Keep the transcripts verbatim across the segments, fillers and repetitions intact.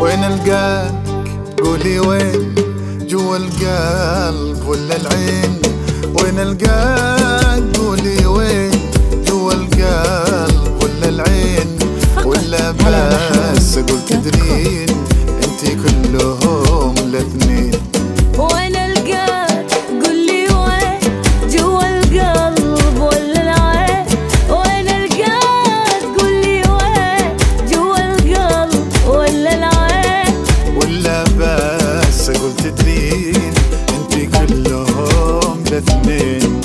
وين القاك قولي وين، جوا القلب ولا العين؟ وين القاك قولي وين، جوا القلب ولا العين؟ ولا بس اقول تدرين انتي كلهم الاثنين؟ وين القاك قولي وين، جوا القلب ولا العين؟ وين القاك قولي وين، جوا القلب ولا العين؟ ولا بس اقول تدرين انتي كلهم الاثنين؟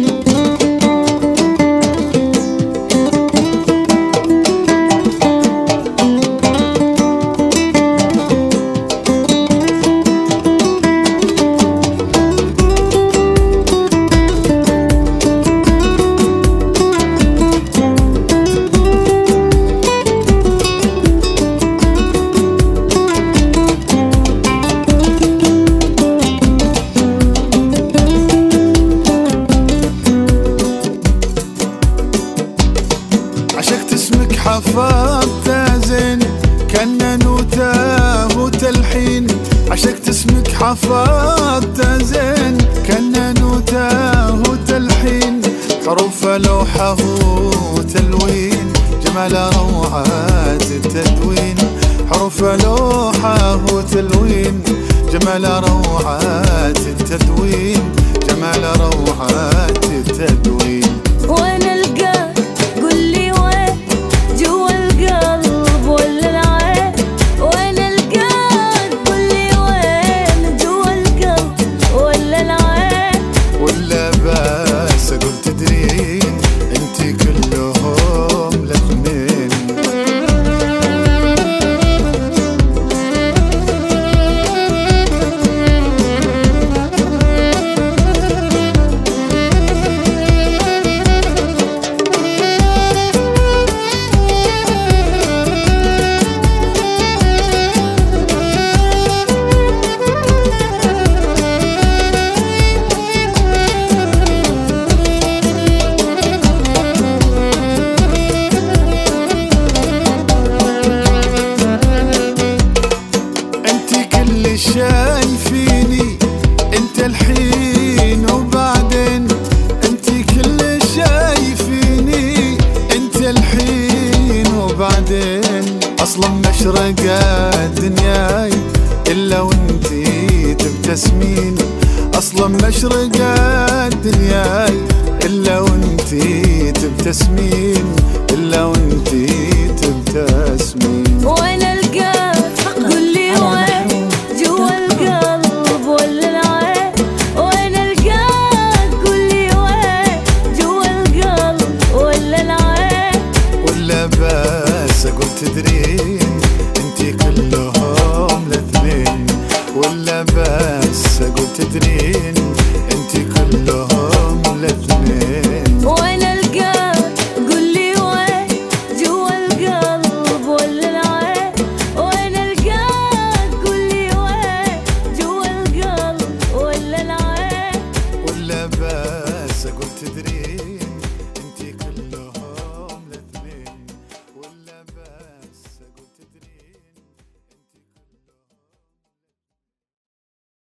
عشقت اسمك حفظت زين كان نوته وتلحين، عشقت اسمك حفظت زين كان نوته وتلحين، حروف لوحة وتلوين جمال روعة التدوين، حروف لوحة وتلوين جمال روعة التدوين، جمال روعة التدوين. وين القاك قولي وين، جوا القلب ولا العين؟ وين القاك قولي وين، جوا القلب ولا العين؟ ولا بس اقول تدرين انتي كلهم الاثنين؟ شايفيني انت الحين وبعدين، انتي كل شايفيني انت الحين وبعدين، اصلا مشرقة دنياي الا وانتي تبتسمين، اصلا مشرقة دنياي الا وانتي تبتسمين، الا وانتي تبتسمين. وين القاك قولي وين، جوا القلب ولا العين؟ وين القاك قولي وين، جوا القلب ولا العين؟ ولا بس اقول تدرين انتي كل